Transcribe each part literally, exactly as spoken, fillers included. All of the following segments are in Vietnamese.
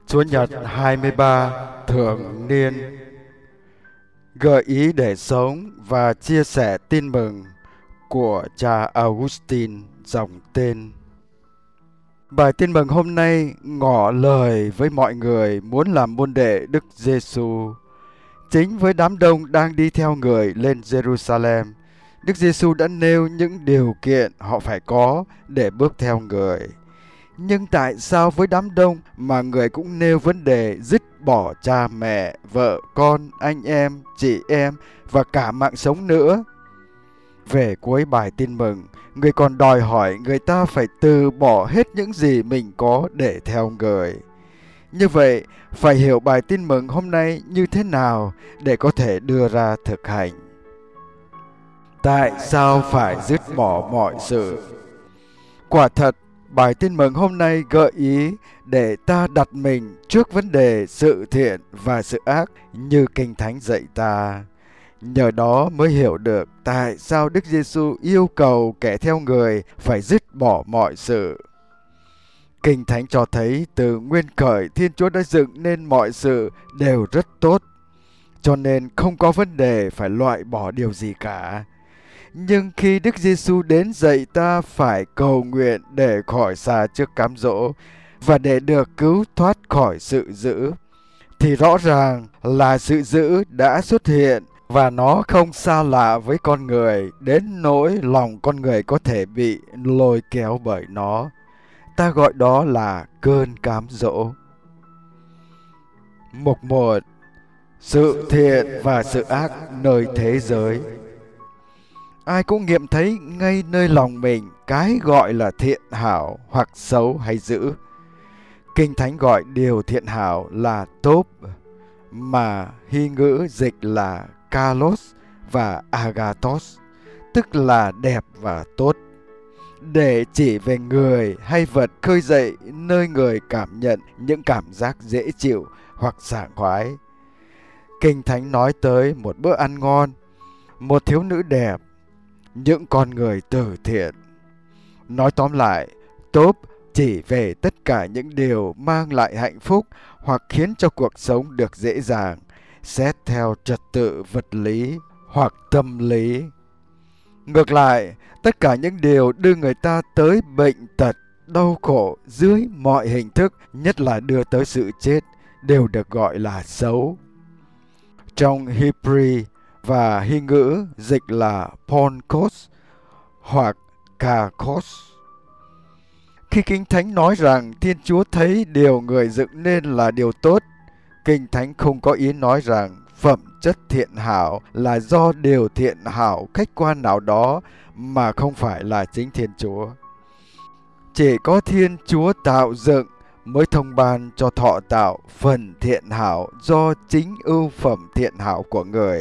Chúa Nhật hai mươi ba thường niên. Gợi ý để sống và chia sẻ tin mừng của cha Augustine, dòng tên. Bài tin mừng hôm nay ngỏ lời với mọi người muốn làm môn đệ Đức Giêsu. Chính với đám đông đang đi theo người lên Jerusalem, Đức Giêsu đã nêu những điều kiện họ phải có để bước theo người. Nhưng tại sao với đám đông mà người cũng nêu vấn đề dứt bỏ cha mẹ, vợ, con, anh em, chị em và cả mạng sống nữa? Về cuối bài tin mừng, người còn đòi hỏi người ta phải từ bỏ hết những gì mình có để theo người. Như vậy, phải hiểu bài tin mừng hôm nay như thế nào để có thể đưa ra thực hành. Tại sao phải dứt bỏ mọi sự? Quả thật, bài tin mừng hôm nay gợi ý để ta đặt mình trước vấn đề sự thiện và sự ác như Kinh Thánh dạy ta. Nhờ đó mới hiểu được tại sao Đức Giêsu yêu cầu kẻ theo người phải dứt bỏ mọi sự. Kinh Thánh cho thấy từ nguyên khởi Thiên Chúa đã dựng nên mọi sự đều rất tốt, cho nên không có vấn đề phải loại bỏ điều gì cả. Nhưng khi Đức Giêsu đến dạy ta phải cầu nguyện để khỏi xa trước cám dỗ và để được cứu thoát khỏi sự dữ, thì rõ ràng là sự dữ đã xuất hiện và nó không xa lạ với con người đến nỗi lòng con người có thể bị lôi kéo bởi nó. Ta gọi đó là cơn cám dỗ. Mục một. Sự thiện và sự ác nơi thế giới. Ai cũng nghiệm thấy ngay nơi lòng mình cái gọi là thiện hảo hoặc xấu hay dữ. Kinh Thánh gọi điều thiện hảo là tốt, mà Hy ngữ dịch là kalos và agathos, tức là đẹp và tốt, để chỉ về người hay vật khơi dậy nơi người cảm nhận những cảm giác dễ chịu hoặc sảng khoái. Kinh Thánh nói tới một bữa ăn ngon, một thiếu nữ đẹp, những con người từ thiện. Nói tóm lại, tốt chỉ về tất cả những điều mang lại hạnh phúc hoặc khiến cho cuộc sống được dễ dàng, xét theo trật tự vật lý hoặc tâm lý. Ngược lại, tất cả những điều đưa người ta tới bệnh tật, đau khổ dưới mọi hình thức, nhất là đưa tới sự chết, đều được gọi là xấu. Trong Hebrew và Hy ngữ dịch là ponkos hoặc kakos. Khi Kinh Thánh nói rằng Thiên Chúa thấy điều người dựng nên là điều tốt, Kinh Thánh không có ý nói rằng phẩm chất thiện hảo là do điều thiện hảo khách quan nào đó mà không phải là chính Thiên Chúa. Chỉ có Thiên Chúa tạo dựng mới thông ban cho thọ tạo phần thiện hảo do chính ưu phẩm thiện hảo của người.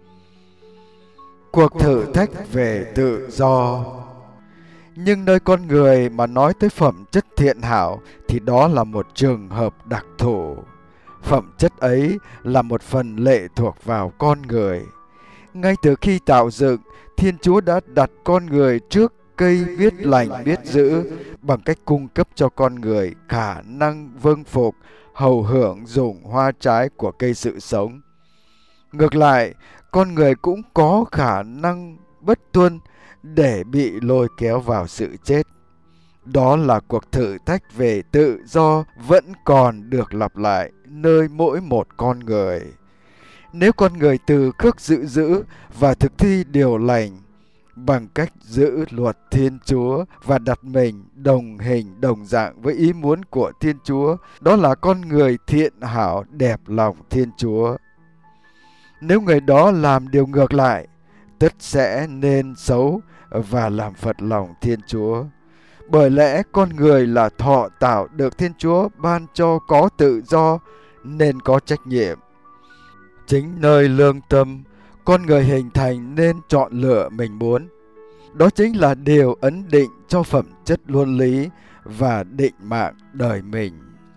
Cuộc thử thách về tự do. Nhưng nơi con người mà nói tới phẩm chất thiện hảo thì đó là một trường hợp đặc thù. Phẩm chất ấy là một phần lệ thuộc vào con người. Ngay từ khi tạo dựng, Thiên Chúa đã đặt con người trước cây biết lành biết dữ bằng cách cung cấp cho con người khả năng vâng phục, hầu hưởng dụng hoa trái của cây sự sống. Ngược lại, con người cũng có khả năng bất tuân để bị lôi kéo vào sự chết. Đó là cuộc thử thách về tự do vẫn còn được lặp lại nơi mỗi một con người. Nếu con người từ khước dự giữ và thực thi điều lành bằng cách giữ luật Thiên Chúa và đặt mình đồng hình đồng dạng với ý muốn của Thiên Chúa, đó là con người thiện hảo đẹp lòng Thiên Chúa. Nếu người đó làm điều ngược lại, tất sẽ nên xấu và làm phật lòng Thiên Chúa. Bởi lẽ con người là thọ tạo được Thiên Chúa ban cho có tự do nên có trách nhiệm. Chính nơi lương tâm, con người hình thành nên chọn lựa mình muốn. Đó chính là điều ấn định cho phẩm chất luân lý và định mạng đời mình.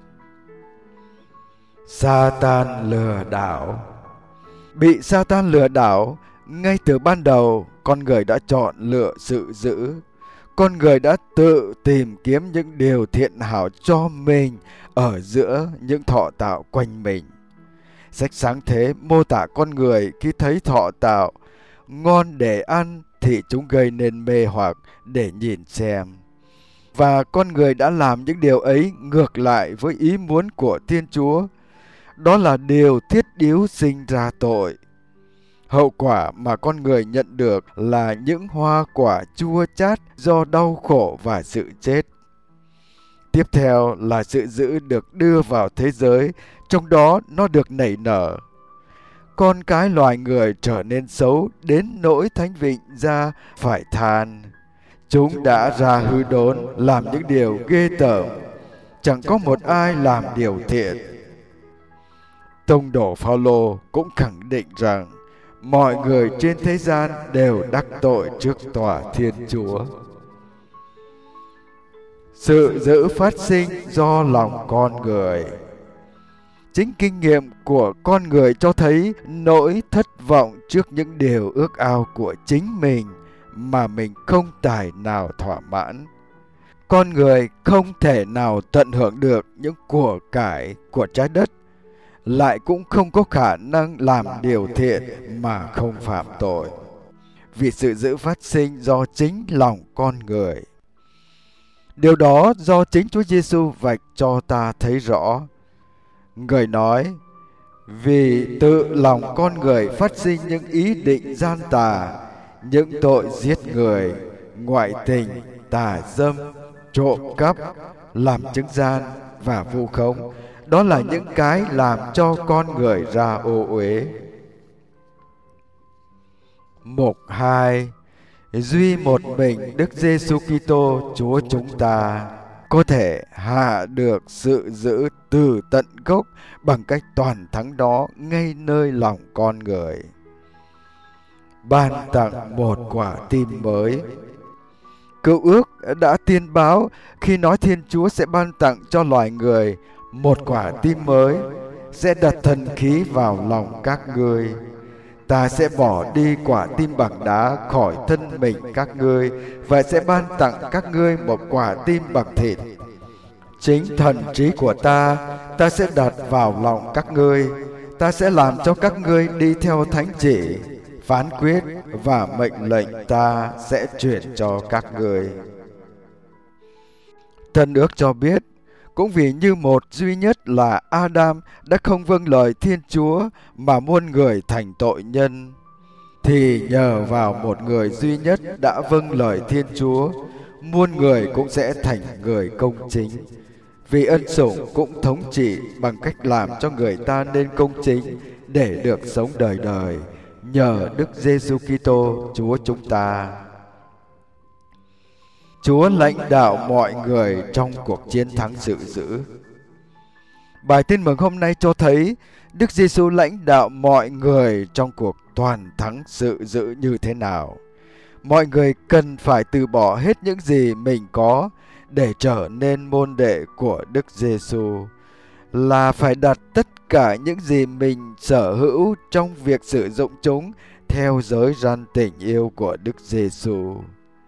Sa-tan lừa đảo. Bị Sa-tan lừa đảo, ngay từ ban đầu, con người đã chọn lựa sự dữ. Con người đã tự tìm kiếm những điều thiện hảo cho mình ở giữa những thọ tạo quanh mình. Sách Sáng Thế mô tả con người khi thấy thọ tạo ngon để ăn thì chúng gây nên mê hoặc để nhìn xem. Và con người đã làm những điều ấy ngược lại với ý muốn của Thiên Chúa. Đó là điều thiết yếu sinh ra tội. Hậu quả mà con người nhận được là những hoa quả chua chát do đau khổ và sự chết. Tiếp theo là sự dữ được đưa vào thế giới, trong đó nó được nảy nở. Con cái loài người trở nên xấu đến nỗi Thánh Vịnh ra phải than. Chúng đã ra hư đốn, làm những điều ghê tởm. Chẳng có một ai làm điều thiện. Tông đồ Phao-lô cũng khẳng định rằng mọi người trên thế gian đều đắc tội trước tòa Thiên Chúa. Sự dữ phát sinh do lòng con người. Chính kinh nghiệm của con người cho thấy nỗi thất vọng trước những điều ước ao của chính mình mà mình không tài nào thỏa mãn. Con người không thể nào tận hưởng được những của cải của trái đất, lại cũng không có khả năng làm điều thiện mà không phạm tội, vì sự dữ phát sinh do chính lòng con người. Điều đó do chính Chúa Giêsu vạch cho ta thấy rõ. Người nói, vì tự lòng con người phát sinh những ý định gian tà, những tội giết người, ngoại tình, tà dâm, trộm cắp, làm chứng gian và vu khống. Đó là những cái làm cho con người ra ô uế. Mục hai. Duy một mình Đức Giêsu Kitô Chúa chúng ta có thể hạ được sự dữ từ tận gốc bằng cách toàn thắng đó ngay nơi lòng con người. Ban tặng một quả tim mới. Cựu ước đã tiên báo khi nói Thiên Chúa sẽ ban tặng cho loài người một quả tim mới, sẽ đặt thần khí vào lòng các ngươi. Ta sẽ bỏ đi quả tim bằng đá khỏi thân mình các ngươi và sẽ ban tặng các ngươi một quả tim bằng thịt. Chính thần trí của ta, ta sẽ đặt vào lòng các ngươi. Ta sẽ làm cho các ngươi đi theo thánh chỉ, phán quyết và mệnh lệnh ta sẽ truyền cho các ngươi. Tân ước cho biết, cũng vì như một duy nhất là Adam đã không vâng lời Thiên Chúa mà muôn người thành tội nhân, thì nhờ vào một người duy nhất đã vâng lời Thiên Chúa, muôn người cũng sẽ thành người công chính. Vì ân sủng cũng thống trị bằng cách làm cho người ta nên công chính để được sống đời đời, nhờ Đức Giêsu Kitô Chúa chúng ta. Chúa lãnh đạo mọi người trong cuộc chiến thắng sự dữ. Bài tin mừng hôm nay cho thấy Đức Giêsu lãnh đạo mọi người trong cuộc toàn thắng sự dữ như thế nào. Mọi người cần phải từ bỏ hết những gì mình có để trở nên môn đệ của Đức Giêsu, là phải đặt tất cả những gì mình sở hữu trong việc sử dụng chúng theo giới răn tình yêu của Đức Giêsu.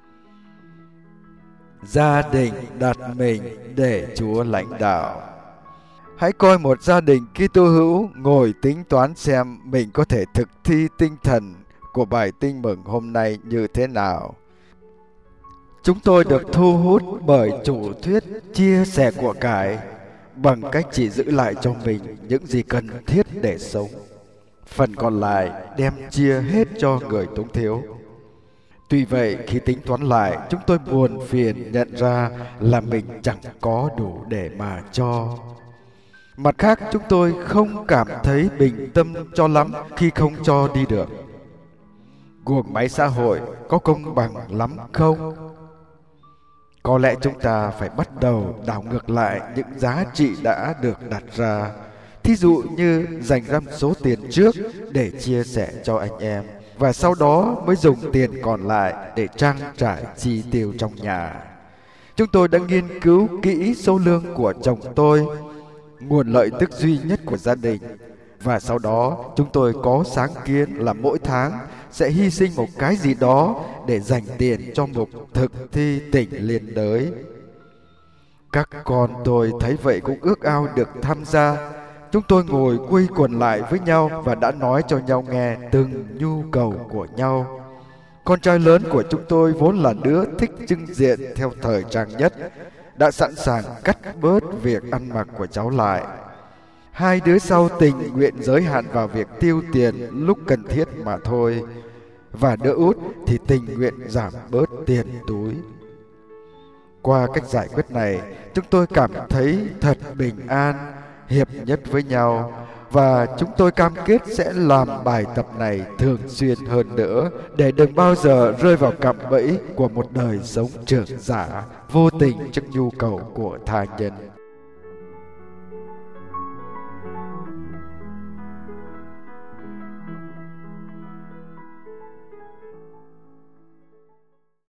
Gia đình đặt mình để Chúa lãnh đạo. Hãy coi một gia đình Kitô hữu ngồi tính toán xem mình có thể thực thi tinh thần của bài tin mừng hôm nay như thế nào. Chúng tôi được thu hút bởi chủ thuyết chia sẻ của cải bằng cách chỉ giữ lại cho mình những gì cần thiết để sống. Phần còn lại đem chia hết cho người túng thiếu. Tuy vậy, khi tính toán lại, chúng tôi buồn phiền nhận ra là mình chẳng có đủ để mà cho. Mặt khác, chúng tôi không cảm thấy bình tâm cho lắm khi không cho đi được. Guồng máy xã hội có công bằng lắm không? Có lẽ chúng ta phải bắt đầu đảo ngược lại những giá trị đã được đặt ra. Thí dụ như dành ra số tiền trước để chia sẻ cho anh em, và sau đó mới dùng tiền còn lại để trang trải chi tiêu trong nhà. Chúng tôi đã nghiên cứu kỹ số lương của chồng tôi, nguồn lợi tức duy nhất của gia đình, và sau đó chúng tôi có sáng kiến là mỗi tháng sẽ hy sinh một cái gì đó để dành tiền cho mục thực thi tình liên đới. Các con tôi thấy vậy cũng ước ao được tham gia. Chúng tôi ngồi quây quần lại với nhau và đã nói cho nhau nghe từng nhu cầu của nhau. Con trai lớn của chúng tôi vốn là đứa thích trưng diện theo thời trang nhất, đã sẵn sàng cắt bớt việc ăn mặc của cháu lại. Hai đứa sau tình nguyện giới hạn vào việc tiêu tiền lúc cần thiết mà thôi, và đứa út thì tình nguyện giảm bớt tiền túi. Qua cách giải quyết này, chúng tôi cảm thấy thật bình an, hiệp nhất với nhau, và chúng tôi cam kết sẽ làm bài tập này thường xuyên hơn nữa để đừng bao giờ rơi vào cạm bẫy của một đời sống trưởng giả, vô tình trước nhu cầu của tha nhân.